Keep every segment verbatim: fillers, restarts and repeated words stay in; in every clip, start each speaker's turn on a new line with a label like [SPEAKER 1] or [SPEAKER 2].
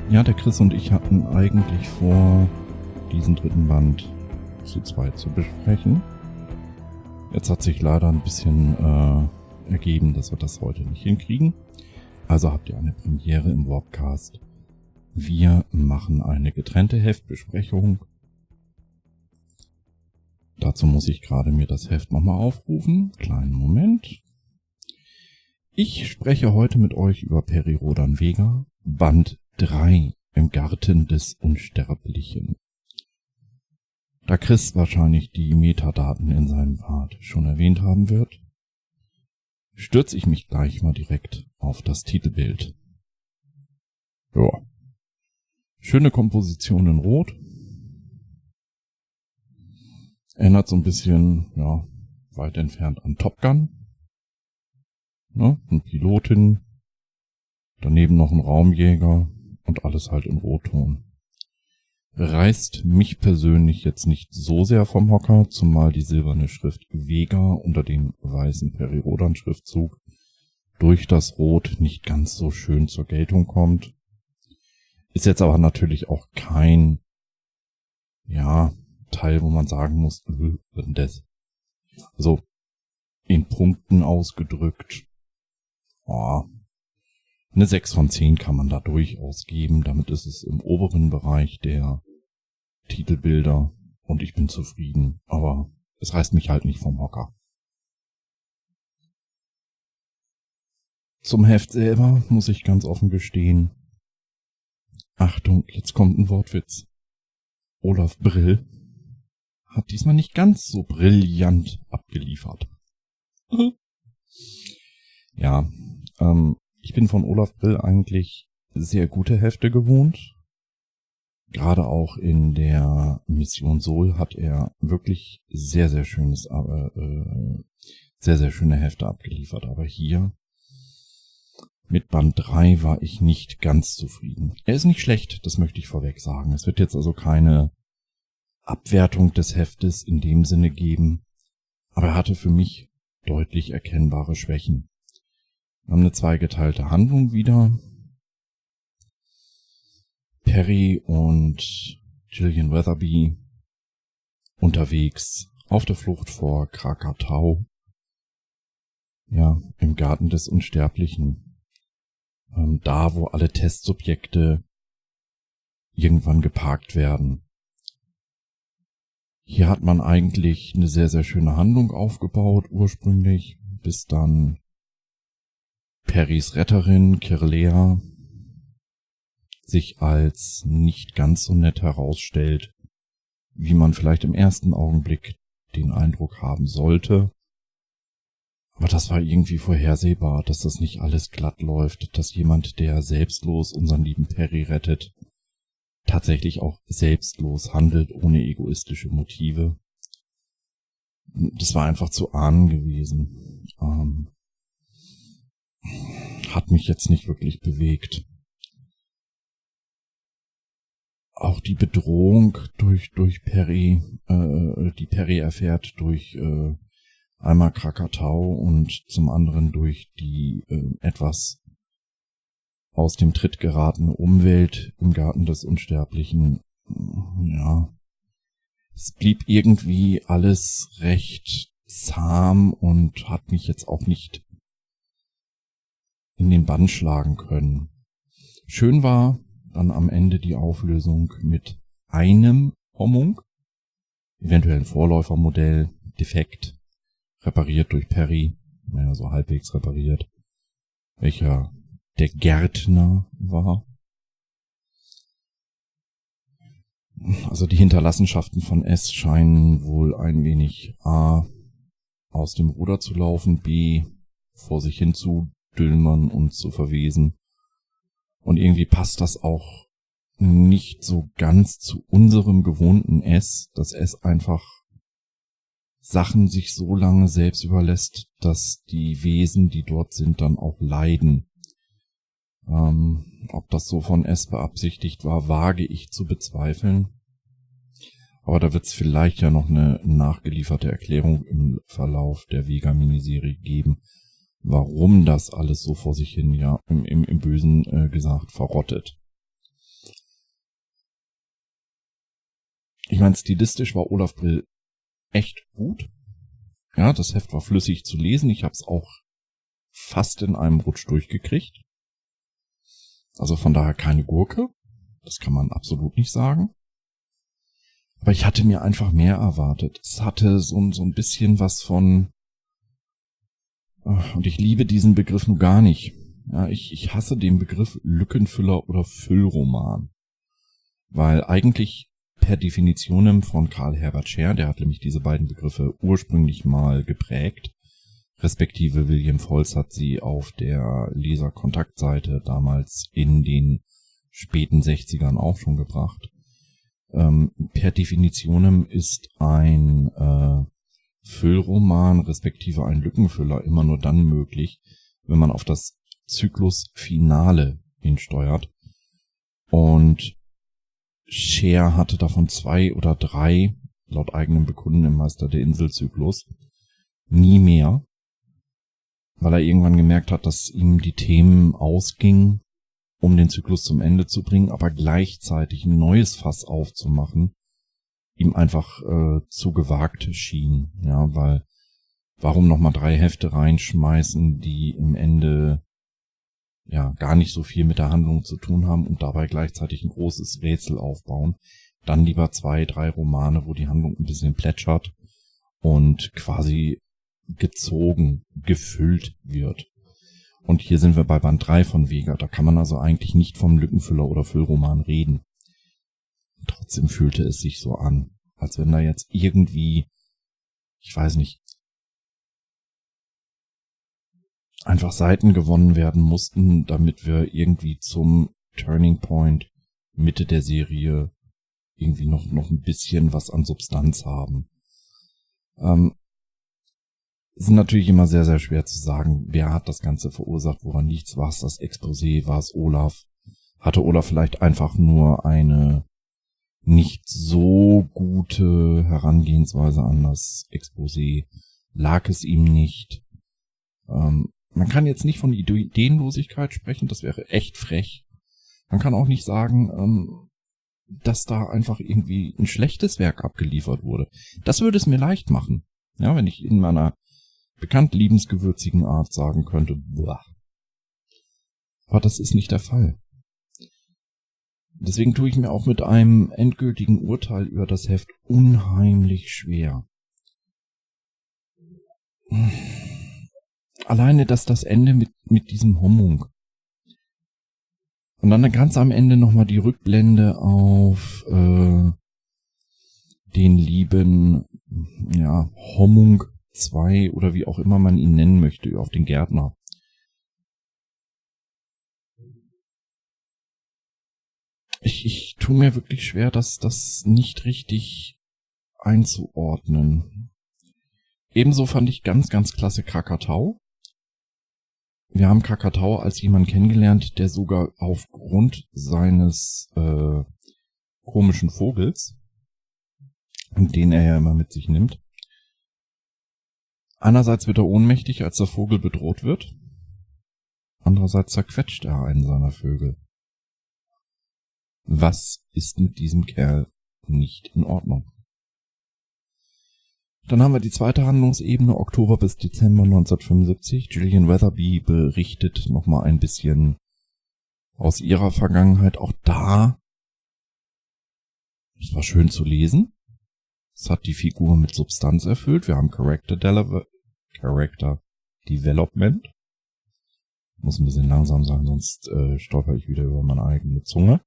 [SPEAKER 1] Ja, der Chris und ich hatten eigentlich vor, diesen dritten Band zu zweit zu besprechen. Jetzt hat sich leider ein bisschen äh, ergeben, dass wir das heute nicht hinkriegen. Also habt ihr eine Premiere im Warpcast. Wir machen eine getrennte Heftbesprechung. Dazu muss ich gerade mir das Heft nochmal aufrufen. Kleinen Moment. Ich spreche heute mit euch über Peri Rhodan Vega, Band drei im Garten des Unsterblichen. Da Chris wahrscheinlich die Metadaten in seinem Part schon erwähnt haben wird, stürze ich mich gleich mal direkt auf das Titelbild. Ja. Schöne Komposition in Rot. Erinnert so ein bisschen, ja, weit entfernt an Top Gun. Ne? Eine Pilotin, daneben noch ein Raumjäger und alles halt in Rotton. Reißt mich persönlich jetzt nicht so sehr vom Hocker, zumal die silberne Schrift Vega unter dem weißen Peri Rhodan Schriftzug durch das Rot nicht ganz so schön zur Geltung kommt. Ist jetzt aber natürlich auch kein, ja, Teil, wo man sagen muss, äh, das. Also, in Punkten ausgedrückt, oh, eine sechs von zehn kann man da durchaus geben. Damit ist es im oberen Bereich der Titelbilder und ich bin zufrieden. Aber es reißt mich halt nicht vom Hocker. Zum Heft selber muss ich ganz offen gestehen. Achtung, jetzt kommt ein Wortwitz. Olaf Brill hat diesmal nicht ganz so brillant abgeliefert. Ja, ähm, ich bin von Olaf Brill eigentlich sehr gute Hefte gewohnt. Gerade auch in der Mission Sol hat er wirklich sehr, sehr schönes, äh, sehr, sehr schöne Hefte abgeliefert. Aber hier mit Band drei war ich nicht ganz zufrieden. Er ist nicht schlecht, das möchte ich vorweg sagen. Es wird jetzt also keine Abwertung des Heftes in dem Sinne geben, aber er hatte für mich deutlich erkennbare Schwächen. Wir haben eine zweigeteilte Handlung wieder. Peri und Gillian Weatherby unterwegs auf der Flucht vor Krakatau, ja, im Garten des Unsterblichen, ähm, da wo alle Testsubjekte irgendwann geparkt werden. Hier hat man eigentlich eine sehr, sehr schöne Handlung aufgebaut, ursprünglich, bis dann Peris Retterin, Kirlea, sich als nicht ganz so nett herausstellt, wie man vielleicht im ersten Augenblick den Eindruck haben sollte. Aber das war irgendwie vorhersehbar, dass das nicht alles glatt läuft, dass jemand, der selbstlos unseren lieben Peri rettet, tatsächlich auch selbstlos handelt, ohne egoistische Motive. Das war einfach zu ahnen gewesen. Ähm, hat mich jetzt nicht wirklich bewegt. Auch die Bedrohung durch durch Peri, äh, die Peri erfährt durch äh, einmal Krakatau und zum anderen durch die äh, etwas aus dem Tritt geratene Umwelt im Garten des Unsterblichen. Ja, es blieb irgendwie alles recht zahm und hat mich jetzt auch nicht in den Bann schlagen können. Schön war dann am Ende die Auflösung mit einem Hommunk, eventuell ein Vorläufermodell, defekt, repariert durch Peri, naja, so halbwegs repariert, welcher der Gärtner war. Also die Hinterlassenschaften von S scheinen wohl ein wenig A aus dem Ruder zu laufen, B vor sich hin zu dülmern und zu verwesen. Und irgendwie passt das auch nicht so ganz zu unserem gewohnten S, dass S einfach Sachen sich so lange selbst überlässt, dass die Wesen, die dort sind, dann auch leiden. Ähm, ob das so von S beabsichtigt war, wage ich zu bezweifeln. Aber da wird es vielleicht ja noch eine nachgelieferte Erklärung im Verlauf der Vega-Miniserie geben, warum das alles so vor sich hin, ja, im, im, im Bösen äh, gesagt, verrottet. Ich meine, stilistisch war Olaf Brill echt gut. Ja, das Heft war flüssig zu lesen. Ich habe es auch fast in einem Rutsch durchgekriegt. Also von daher keine Gurke. Das kann man absolut nicht sagen. Aber ich hatte mir einfach mehr erwartet. Es hatte so, so ein bisschen was von... Und ich liebe diesen Begriff nur gar nicht. Ja, ich, ich hasse den Begriff Lückenfüller oder Füllroman. Weil eigentlich per Definitionem von Karl Herbert Scher, der hat nämlich diese beiden Begriffe ursprünglich mal geprägt, respektive William Volz hat sie auf der Leserkontaktseite damals in den späten sechzigern auch schon gebracht. Ähm, per Definitionem ist ein äh, Füllroman respektive ein Lückenfüller immer nur dann möglich, wenn man auf das Zyklusfinale hinsteuert. Und Scher hatte davon zwei oder drei, laut eigenem Bekunden im Meister der Insel-Zyklus, nie mehr, weil er irgendwann gemerkt hat, dass ihm die Themen ausgingen, um den Zyklus zum Ende zu bringen, aber gleichzeitig ein neues Fass aufzumachen, ihm einfach äh, zu gewagt schien. Ja, weil warum nochmal drei Hefte reinschmeißen, die im Ende ja gar nicht so viel mit der Handlung zu tun haben und dabei gleichzeitig ein großes Rätsel aufbauen. Dann lieber zwei, drei Romane, wo die Handlung ein bisschen plätschert und quasi gezogen, gefüllt wird. Und hier sind wir bei Band drei von Vega. Da kann man also eigentlich nicht vom Lückenfüller oder Füllroman reden. Trotzdem fühlte es sich so an, als wenn da jetzt irgendwie, ich weiß nicht, einfach Seiten gewonnen werden mussten, damit wir irgendwie zum Turning Point Mitte der Serie irgendwie noch noch ein bisschen was an Substanz haben. Ähm, es ist natürlich immer sehr, sehr schwer zu sagen, wer hat das Ganze verursacht, woran liegt's, war es das Exposé, war es Olaf? Hatte Olaf vielleicht einfach nur eine nicht so gute Herangehensweise an das Exposé? Lag es ihm nicht? Ähm, Man kann jetzt nicht von Ideenlosigkeit sprechen, das wäre echt frech. Man kann auch nicht sagen, ähm, dass da einfach irgendwie ein schlechtes Werk abgeliefert wurde. Das würde es mir leicht machen. Ja, wenn ich in meiner bekannt liebensgewürzigen Art sagen könnte, boah. Aber das ist nicht der Fall. Deswegen tue ich mir auch mit einem endgültigen Urteil über das Heft unheimlich schwer. Alleine, dass das Ende mit, mit diesem Hommung. Und dann ganz am Ende nochmal die Rückblende auf äh, den lieben ja, Hommung zwei oder wie auch immer man ihn nennen möchte, auf den Gärtner. Ich, ich tue mir wirklich schwer, das, das nicht richtig einzuordnen. Ebenso fand ich ganz, ganz klasse Krakatau. Wir haben Krakatau als jemand kennengelernt, der sogar aufgrund seines äh, komischen Vogels, den er ja immer mit sich nimmt, einerseits wird er ohnmächtig, als der Vogel bedroht wird, andererseits zerquetscht er einen seiner Vögel. Was ist mit diesem Kerl nicht in Ordnung? Dann haben wir die zweite Handlungsebene, Oktober bis Dezember neunzehnhundertfünfundsiebzig. Gillian Weatherby berichtet nochmal ein bisschen aus ihrer Vergangenheit. Auch da, es war schön zu lesen. Es hat die Figur mit Substanz erfüllt. Wir haben Character, Dele- Character Development. Muss ein bisschen langsam sein, sonst äh, stolper ich wieder über meine eigene Zunge.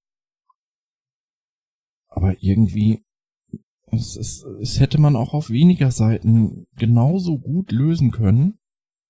[SPEAKER 1] Aber irgendwie... Es, es, es hätte man auch auf weniger Seiten genauso gut lösen können.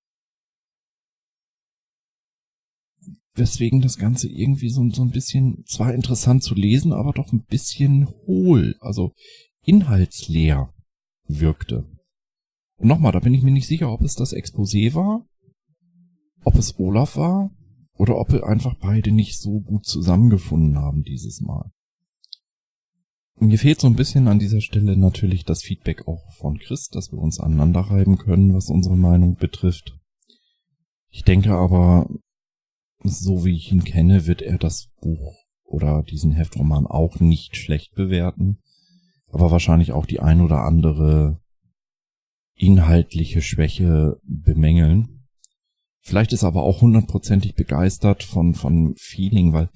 [SPEAKER 1] Weswegen das Ganze irgendwie so, so ein bisschen, zwar interessant zu lesen, aber doch ein bisschen hohl, also inhaltsleer wirkte. Und nochmal, da bin ich mir nicht sicher, ob es das Exposé war, ob es Olaf war, oder ob wir einfach beide nicht so gut zusammengefunden haben dieses Mal. Mir fehlt so ein bisschen an dieser Stelle natürlich das Feedback auch von Chris, dass wir uns aneinander reiben können, was unsere Meinung betrifft. Ich denke aber, so wie ich ihn kenne, wird er das Buch oder diesen Heftroman auch nicht schlecht bewerten. aber wahrscheinlich auch die ein oder andere inhaltliche Schwäche bemängeln. Vielleicht ist er aber auch hundertprozentig begeistert von, von Feeling, weil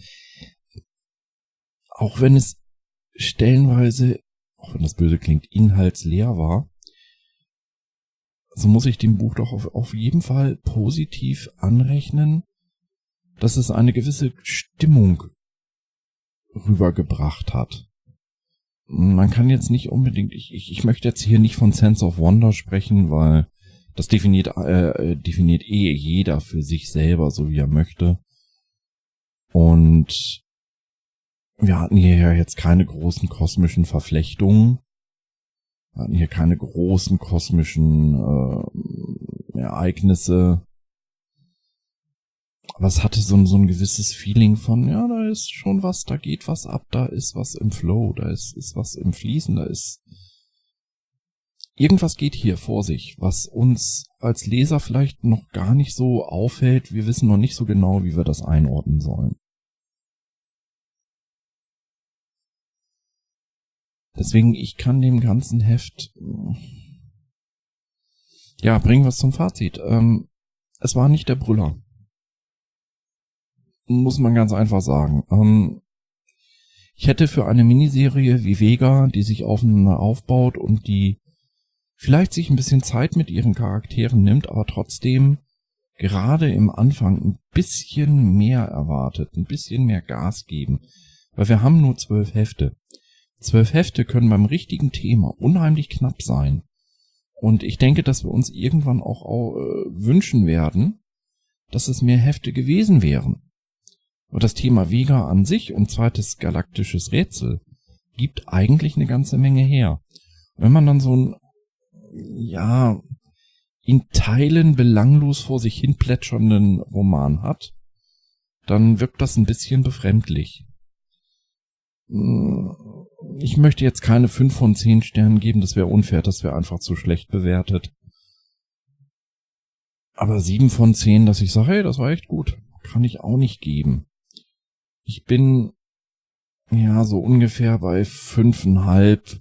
[SPEAKER 1] auch wenn es stellenweise, auch wenn das böse klingt, inhaltsleer war, so muss ich dem Buch doch auf, auf jeden Fall positiv anrechnen, dass es eine gewisse Stimmung rübergebracht hat. Man kann jetzt nicht unbedingt, ich, ich, ich möchte jetzt hier nicht von Sense of Wonder sprechen, weil das definiert, äh, definiert eh jeder für sich selber, so wie er möchte. Und wir hatten hier ja jetzt keine großen kosmischen Verflechtungen. Wir hatten hier keine großen kosmischen äh, Ereignisse. Aber es hatte so, so ein gewisses Feeling von, ja, da ist schon was, da geht was ab, da ist was im Flow, da ist, ist was im Fließen, da ist... Irgendwas geht hier vor sich, was uns als Leser vielleicht noch gar nicht so auffällt. Wir wissen noch nicht so genau, wie wir das einordnen sollen. Deswegen, ich kann dem ganzen Heft... Ja, bringen wir es zum Fazit. Ähm, es war nicht der Brüller. Muss man ganz einfach sagen. Ähm, ich hätte für eine Miniserie wie Vega, die sich aufeinander aufbaut und die vielleicht sich ein bisschen Zeit mit ihren Charakteren nimmt, aber trotzdem gerade im Anfang ein bisschen mehr erwartet, ein bisschen mehr Gas geben. Weil wir haben nur zwölf Hefte. Zwölf Hefte können beim richtigen Thema unheimlich knapp sein. Und ich denke, dass wir uns irgendwann auch, auch äh, wünschen werden, dass es mehr Hefte gewesen wären. Aber das Thema Vega an sich und zweites galaktisches Rätsel gibt eigentlich eine ganze Menge her. Wenn man dann so ein, ja, in Teilen belanglos vor sich hin plätschernden Roman hat, dann wirkt das ein bisschen befremdlich. Ich möchte jetzt keine fünf von zehn Sternen geben, das wäre unfair, das wäre einfach zu schlecht bewertet. Aber sieben von zehn, dass ich sage, hey, das war echt gut, kann ich auch nicht geben. Ich bin ja so ungefähr bei fünfeinhalb.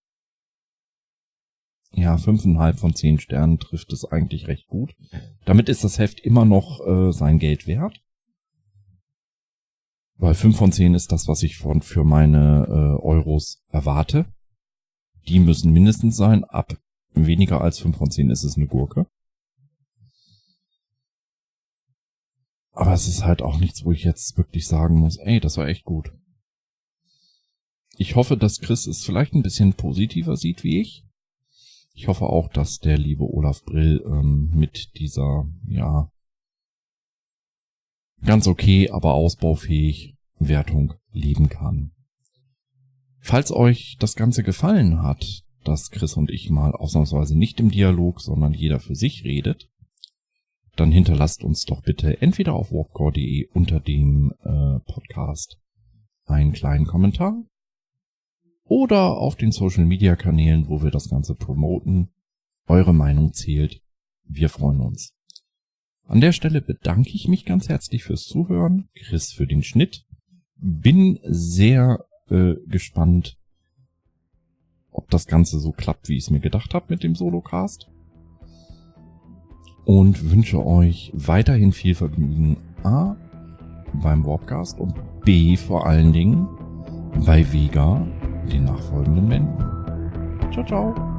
[SPEAKER 1] Ja, fünfeinhalb von zehn Sternen trifft es eigentlich recht gut. Damit ist das Heft immer noch äh, sein Geld wert. Weil fünf von zehn ist das, was ich von für meine äh, Euros erwarte. Die müssen mindestens sein. Ab weniger als fünf von zehn ist es eine Gurke. Aber es ist halt auch nichts, wo ich jetzt wirklich sagen muss, ey, das war echt gut. Ich hoffe, dass Chris es vielleicht ein bisschen positiver sieht wie ich. Ich hoffe auch, dass der liebe Olaf Brill ähm, mit dieser, ja, ganz okay, aber ausbaufähig Wertung leben kann. Falls euch das Ganze gefallen hat, dass Chris und ich mal ausnahmsweise nicht im Dialog, sondern jeder für sich redet, dann hinterlasst uns doch bitte entweder auf warpcore punkt de unter dem äh, Podcast einen kleinen Kommentar oder auf den Social-Media-Kanälen, wo wir das Ganze promoten. Eure Meinung zählt. Wir freuen uns. An der Stelle bedanke ich mich ganz herzlich fürs Zuhören, Chris für den Schnitt. Bin sehr äh, gespannt, ob das Ganze so klappt, wie ich es mir gedacht habe mit dem Solocast. Und wünsche euch weiterhin viel Vergnügen A beim Warpcast und B vor allen Dingen bei Vega, den nachfolgenden Bänden. Ciao, ciao.